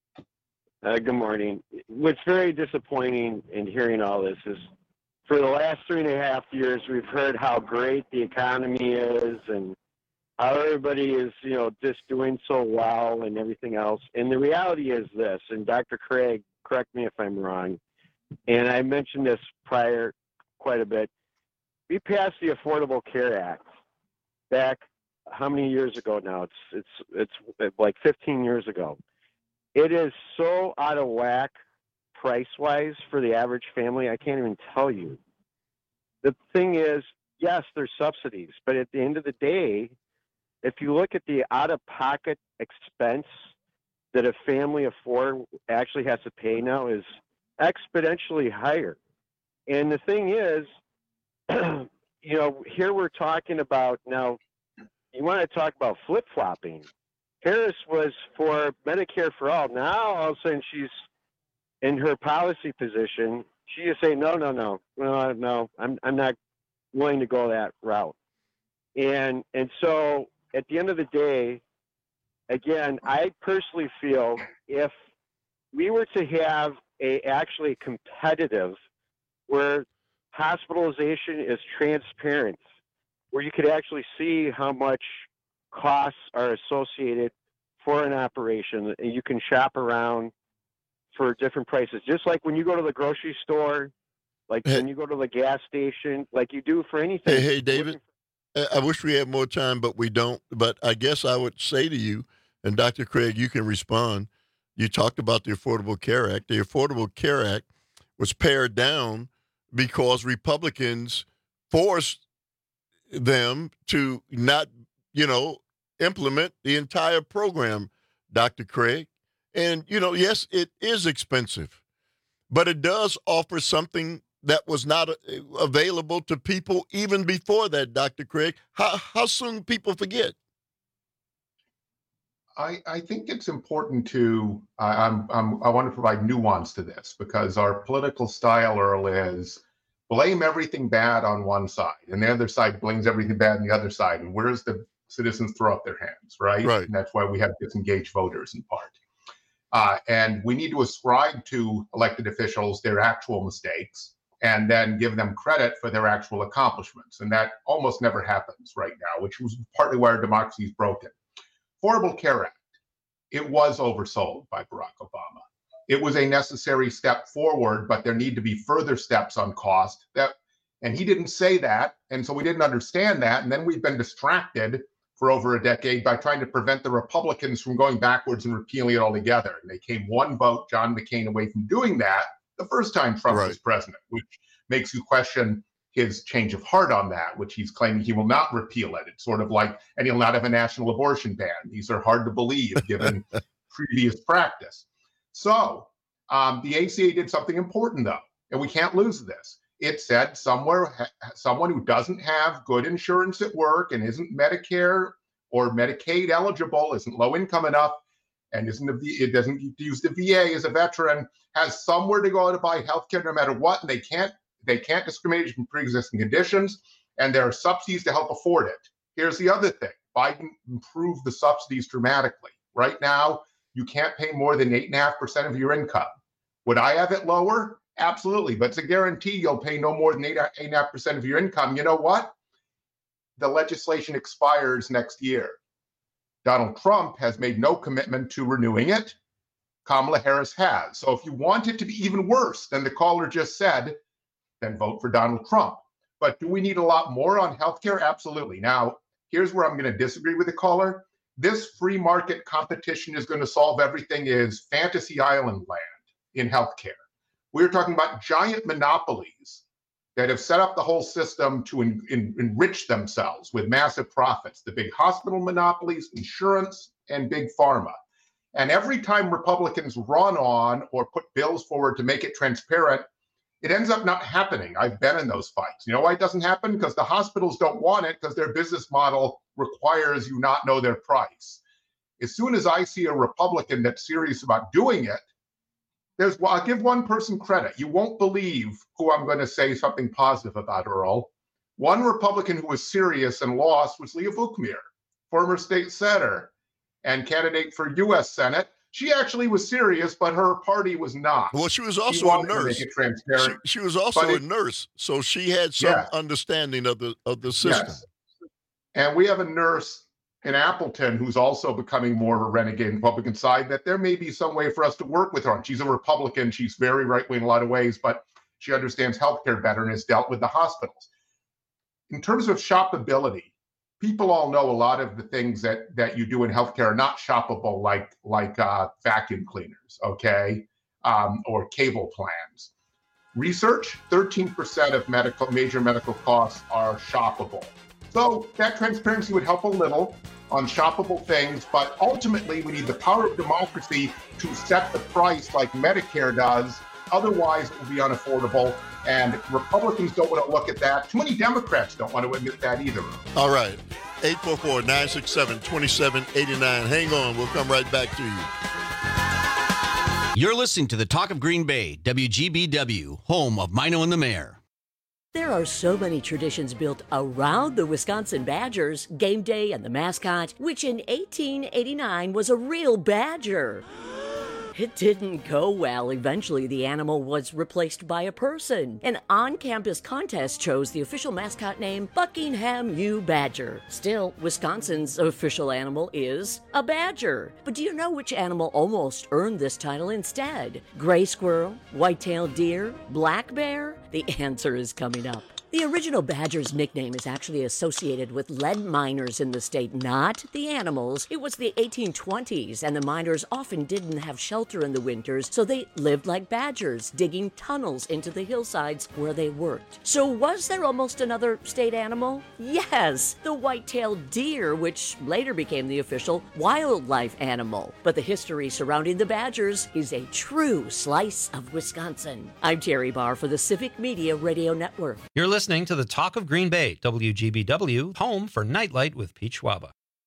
Uh, good morning. What's very disappointing in hearing all this is for the last three and a half years, we've heard how great the economy is and how everybody is, you know, just doing so well and everything else. And the reality is this, and Doctor Craig, correct me if I'm wrong, and I mentioned this prior quite a bit. We passed the Affordable Care Act back how many years ago now? It's it's it's like fifteen years ago. It is so out of whack price-wise for the average family, I can't even tell you. The thing is, yes, there's subsidies, but at the end of the day, if you look at the out-of-pocket expense that a family of four actually has to pay now is exponentially higher. And the thing is, you know, here we're talking about now, you want to talk about flip-flopping. Harris was for Medicare for all. Now, all of a sudden, she's in her policy position. She just say, no, no, no, no, no, I'm I'm not willing to go that route. And and so at the end of the day, again, I personally feel if we were to have a actually competitive where hospitalization is transparent, where you could actually see how much costs are associated for an operation, and you can shop around for different prices, just like when you go to the grocery store, like Hey. when you go to the gas station, like you do for anything. Hey, hey, David. I I wish we had more time, but we don't. But I guess I would say to you, and Doctor Craig, you can respond. You talked about the Affordable Care Act. The Affordable Care Act was pared down because Republicans forced them to not, you know, implement the entire program, Doctor Craig. And, you know, yes, it is expensive, but it does offer something that was not uh, available to people even before that, Doctor Craig. How, how soon people forget? I, I think it's important to, I, I'm, I'm, I want to provide nuance to this because our political style, Earl, is blame everything bad on one side and the other side blames everything bad on the other side. And where does the citizens throw up their hands, right? Right. And that's why we have disengaged voters in part. Uh, and we need to ascribe to elected officials their actual mistakes and then give them credit for their actual accomplishments. And that almost never happens right now, which was partly why our democracy is broken. Affordable Care Act, it was oversold by Barack Obama. It was a necessary step forward, but there need to be further steps on cost. That, and he didn't say that, and so we didn't understand that. And then we've been distracted for over a decade by trying to prevent the Republicans from going backwards and repealing it altogether. And they came one vote, John McCain, away from doing that the first time Trump Right. was president, which makes you question his change of heart on that, which he's claiming he will not repeal it. It's sort of like, and he'll not have a national abortion ban. These are hard to believe given previous practice. So um, the A C A did something important, though, and we can't lose this. It said somewhere, someone who doesn't have good insurance at work and isn't Medicare or Medicaid eligible, isn't low income enough, and isn't a, it doesn't use the V A as a veteran, has somewhere to go to buy health care no matter what, and they can't they can't discriminate from pre-existing conditions, and there are subsidies to help afford it. Here's the other thing. Biden improved the subsidies dramatically. Right now, you can't pay more than eight point five percent of your income. Would I have it lower? Absolutely, but it's a guarantee you'll pay no more than eight point five percent of your income. You know what? The legislation expires next year. Donald Trump has made no commitment to renewing it. Kamala Harris has. So if you want it to be even worse than the caller just said, then vote for Donald Trump. But do we need a lot more on healthcare? Absolutely. Now, here's where I'm going to disagree with the caller. This free market competition is going to solve everything is fantasy island land in healthcare. We're talking about giant monopolies that have set up the whole system to en- en- enrich themselves with massive profits. The big hospital monopolies, insurance, and big pharma. And every time Republicans run on or put bills forward to make it transparent, it ends up not happening. I've been in those fights. You know why it doesn't happen? Because the hospitals don't want it because their business model requires you not know their price. As soon as I see a Republican that's serious about doing it, there's, well, I'll give one person credit. You won't believe who I'm going to say something positive about, Earl. One Republican who was serious and lost was Leah Vukmir, former state senator and candidate for U S Senate. She actually was serious, but her party was not. Well, she was She also a wanted to nurse. make it transparent. She, she was also But a it- nurse, so she had some Yeah. understanding of the of the system. Yes. And we have a nurse in Appleton who's also becoming more of a renegade Republican side that there may be some way for us to work with her on. She's a Republican. She's very right-wing in a lot of ways, but she understands healthcare better and has dealt with the hospitals. In terms of shoppability, people all know a lot of the things that, that you do in healthcare are not shoppable, like, like uh, vacuum cleaners, okay, um, or cable plans. Research, thirteen percent of medical major medical costs are shoppable. So that transparency would help a little on shoppable things, but ultimately we need the power of democracy to set the price like Medicare does. Otherwise, it will be unaffordable, and Republicans don't want to look at that. Too many Democrats don't want to admit that either. All right. eight four four, nine six seven, two seven eight nine. Hang on. We'll come right back to you. You're listening to the Talk of Green Bay, W G B W, home of Mino and the Mayor. There are so many traditions built around the Wisconsin Badgers, game day and the mascot, which in eighteen eighty-nine was a real badger. It didn't go well. Eventually, the animal was replaced by a person. An on-campus contest chose the official mascot name Buckingham U. Badger. Still, Wisconsin's official animal is a badger. But do you know which animal almost earned this title instead? Gray squirrel, white-tailed deer, black bear? The answer is coming up. The original badger's nickname is actually associated with lead miners in the state, not the animals. It was the eighteen twenties, and the miners often didn't have shelter in the winters, so they lived like badgers, digging tunnels into the hillsides where they worked. So was there almost another state animal? Yes, the white-tailed deer, which later became the official wildlife animal. But the history surrounding the badgers is a true slice of Wisconsin. I'm Terry Barr for the Civic Media Radio Network. You're listening to the Talk of Green Bay, W G B W, home for Nightlight with Pete Schwaba.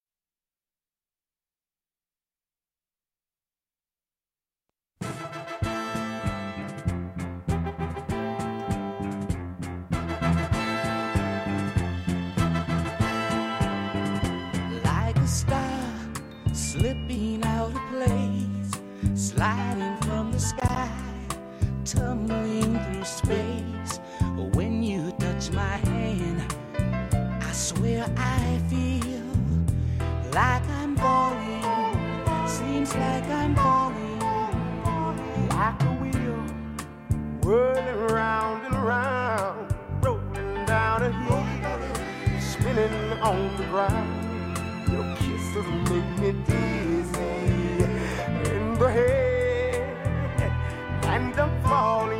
Like a star slipping out of place, sliding from the sky, tumbling through space. When you touch my hand, I swear I feel like I'm falling. Seems like I'm falling, like a wheel, whirling round and round, rolling down a hill, spinning on the ground. Your kisses make me dizzy in the head, and I'm falling.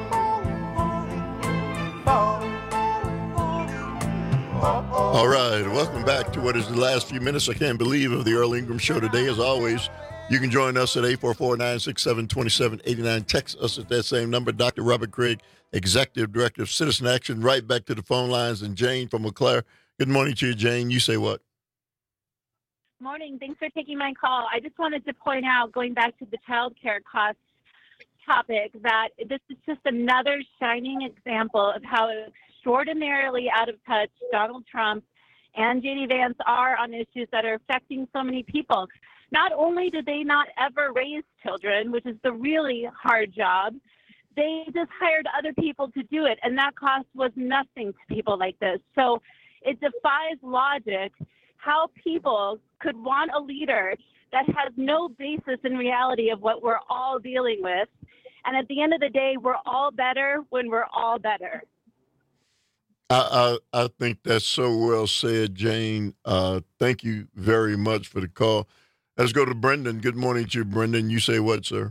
All right, welcome back to what is the last few minutes, I can't believe, of the Earl Ingram Show today. As always, you can join us at eight four four, nine six seven, two seven eight nine. Text us at that same number. Doctor Robert Craig, Executive Director of Citizen Action. Right back to the phone lines. And Jane from Eau Claire. Good morning to you, Jane. You say what? Morning. Thanks for taking my call. I just wanted to point out, going back to the child care costs topic, that this is just another shining example of how extraordinarily out of touch Donald Trump and J D Vance are on issues that are affecting so many people. Not only did they not ever raise children, which is the really hard job, they just hired other people to do it, and that cost was nothing to people like this. So it defies logic how people could want a leader that has no basis in reality of what we're all dealing with. And at the end of the day, we're all better when we're all better. I, I I think that's so well said, Jane. Uh, thank you very much for the call. Let's go to Brendan. Good morning to you, Brendan. You say what, sir?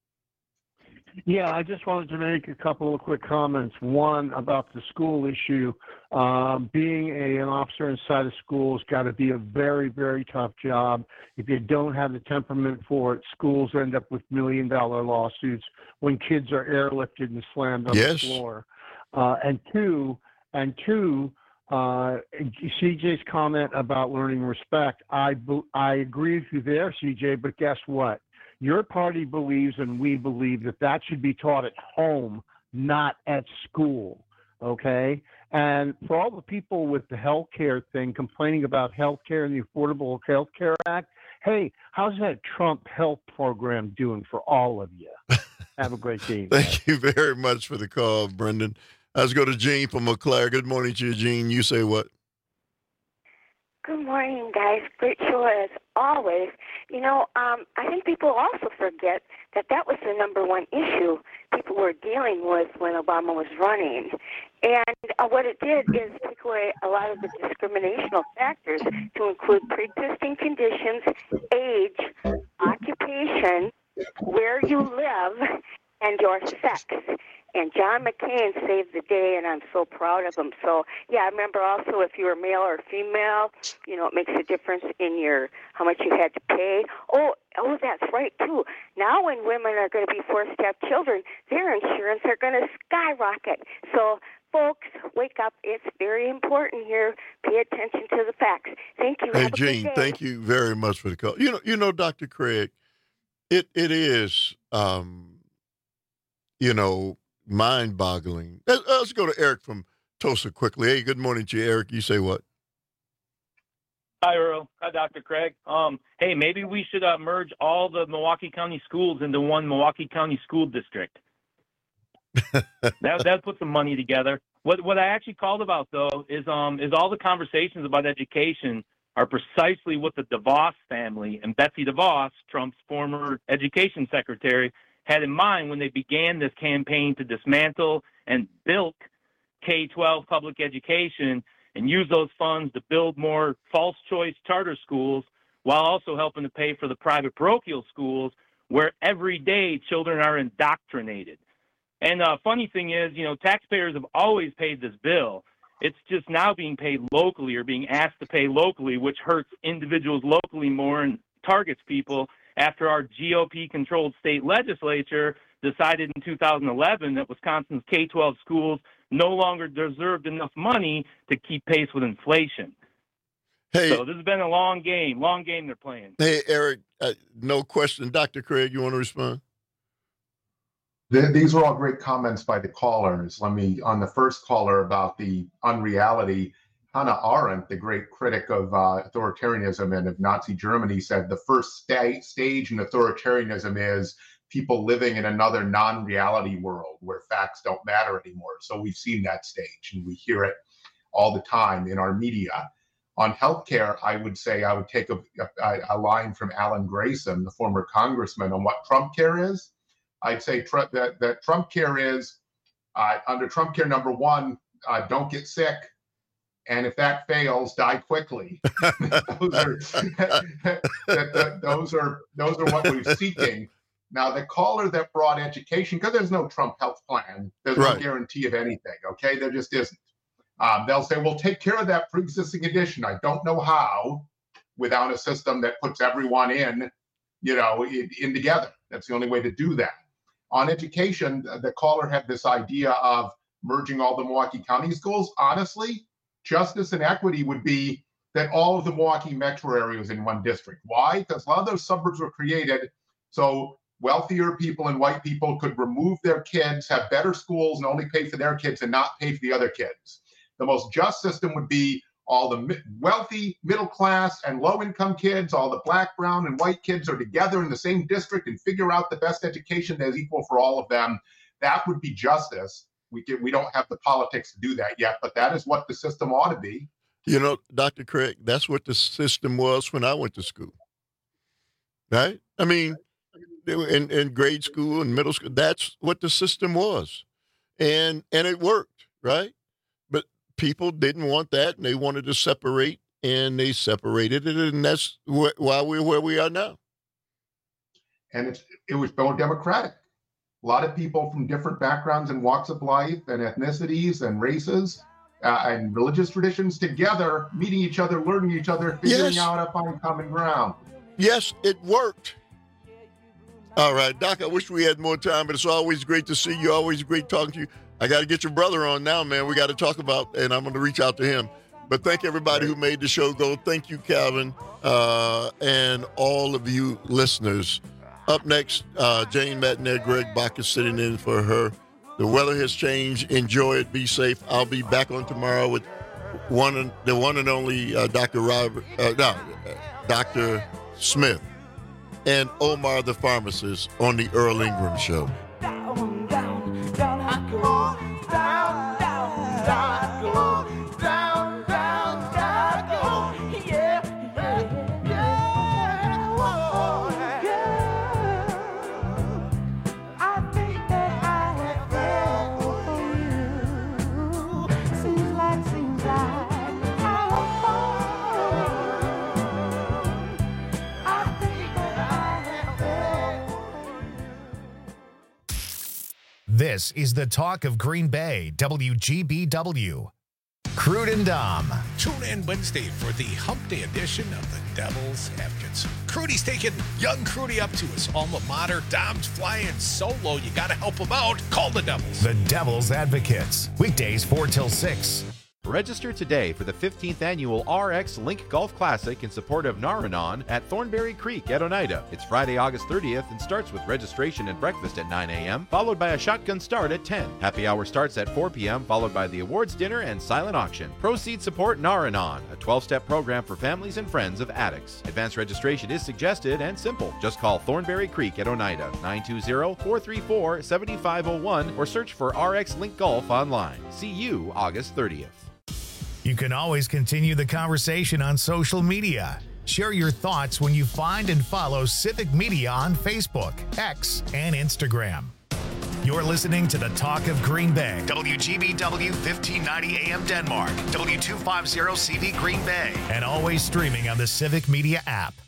Yeah, I just wanted to make a couple of quick comments. One, about the school issue. Um, being a, an officer inside a school has got to be a very, very tough job. If you don't have the temperament for it, schools end up with million-dollar lawsuits when kids are airlifted and slammed on Yes. the floor. Uh, and two, and two, uh, C J's comment about learning respect, I, be- I agree with you there, C J, but guess what? Your party believes and we believe that that should be taught at home, not at school, okay? And for all the people with the health care thing complaining about health care and the Affordable Health Care Act, hey, how's that Trump health program doing for all of you? Have a great day. Thank you very much for the call, Brendan. Let's go to Jean from Eau Claire. Good morning to you, Jean. You say what? Good morning, guys. Great show as always. You know, um, I think people also forget that that was the number one issue people were dealing with when Obama was running. And uh, what it did is take away a lot of the discriminational factors to include pre-existing conditions, age, occupation, where you live, and your sex. And John McCain saved the day, and I'm so proud of him. So, yeah, I remember also if you were male or female, you know, it makes a difference in your how much you had to pay. Oh, oh, that's right, too. Now when women are going to be forced to have children, their insurance are going to skyrocket. So, folks, wake up. It's very important here. Pay attention to the facts. Thank you. Hey, Have a good Jean, day. thank you very much for the call. You know, you know, Doctor Craig, it it is, um, you know, mind-boggling. Let's, let's go to Eric from Tulsa quickly. Hey, good morning to you, Eric. You say what? Hi, Earl. Hi, Doctor Craig. Um, hey, maybe we should uh, merge all the Milwaukee County schools into one Milwaukee County school district. that that put some money together. What what I actually called about though is um is all the conversations about education are precisely what the DeVos family and Betsy DeVos, Trump's former education secretary, had in mind when they began this campaign to dismantle and bilk K twelve public education and use those funds to build more false choice charter schools while also helping to pay for the private parochial schools where every day children are indoctrinated. And the uh, funny thing is, you know, taxpayers have always paid this bill. It's just now being paid locally or being asked to pay locally, which hurts individuals locally more and targets people after our G O P-controlled state legislature decided in two thousand eleven that Wisconsin's K twelve schools no longer deserved enough money to keep pace with inflation. Hey, so this has been a long game, long game they're playing. Hey, Eric, uh, no question. Doctor Craig, you want to respond? These are all great comments by the callers. Let me, on the first caller about the unreality, Hannah Arendt, the great critic of uh, authoritarianism and of Nazi Germany, said the first sta- stage in authoritarianism is people living in another non-reality world where facts don't matter anymore. So we've seen that stage and we hear it all the time in our media. On healthcare, I would say I would take a, a, a line from Alan Grayson, the former congressman, on what Trump care is. I'd say tr- that, that Trump care is, uh, under Trump care, number one, uh, don't get sick. And if that fails, die quickly. those, are, that, that, those, are, those are what we're seeking. Now, the caller that brought education, because there's no Trump health plan, there's right. no guarantee of anything, okay? There just isn't. Um, they'll say, we'll take care of that pre-existing condition. I don't know how without a system that puts everyone in, you know, in, in together. That's the only way to do that. On education, the caller had this idea of merging all the Milwaukee County schools. Honestly, justice and equity would be that all of the Milwaukee metro area was in one district. Why? Because a lot of those suburbs were created so wealthier people and white people could remove their kids, have better schools, and only pay for their kids and not pay for the other kids. The most just system would be all the wealthy, middle class, and low-income kids, all the black, brown, and white kids are together in the same district and figure out the best education that is equal for all of them. That would be justice. We can, we don't have the politics to do that yet, but that is what the system ought to be. You know, Doctor Craig, that's what the system was when I went to school, right? I mean, in, in grade school and middle school, that's what the system was, and and it worked, right? People didn't want that, and they wanted to separate, and they separated it, and that's wh- why we're where we are now. And it's, it was more democratic. A lot of people from different backgrounds and walks of life and ethnicities and races uh, and religious traditions together, meeting each other, learning each other, figuring yes. out a finding common ground. Yes, it worked. All right, Doc, I wish we had more time, but it's always great to see you, always great talking to you. I got to get your brother on now, man. We got to talk about, and I'm going to reach out to him. But thank everybody who made the show go. Thank you, Calvin, uh, and all of you listeners. Up next, uh, Jane Mattinette, Greg Bach is sitting in for her. The weather has changed. Enjoy it. Be safe. I'll be back on tomorrow with one, and, the one and only uh, Doctor Robert, uh, no, uh, Doctor Smith, and Omar the pharmacist on the Earl Ingram Show. Down, down, down I go. Down, down, down I go. Down, down, down I go. Yeah, yeah, yeah. Oh, yeah. I think that I have fell for you. Seems like, seems like I have fallen. I think that I have fell. This is the talk of Green Bay, W G B W. Crude and Dom. Tune in Wednesday for the Hump Day edition of the Devil's Advocates. Crudy's taking young Crudy up to his alma mater. Dom's flying solo. You got to help him out. Call the Devils. The Devil's Advocates. Weekdays four till six. Register today for the fifteenth Annual R X Link Golf Classic in support of Naranon at Thornberry Creek at Oneida. It's Friday, August thirtieth and starts with registration and breakfast at nine a.m., followed by a shotgun start at ten. Happy hour starts at four p.m., followed by the awards dinner and silent auction. Proceeds support Naranon, a twelve-step program for families and friends of addicts. Advanced registration is suggested and simple. Just call Thornberry Creek at Oneida, nine two zero, four three four, seven five zero one, or search for R X Link Golf online. See you August thirtieth. You can always continue the conversation on social media. Share your thoughts when you find and follow Civic Media on Facebook, X, and Instagram. You're listening to the Talk of Green Bay. W G B W fifteen ninety A M Denmark, W two fifty C V Green Bay, and always streaming on the Civic Media app.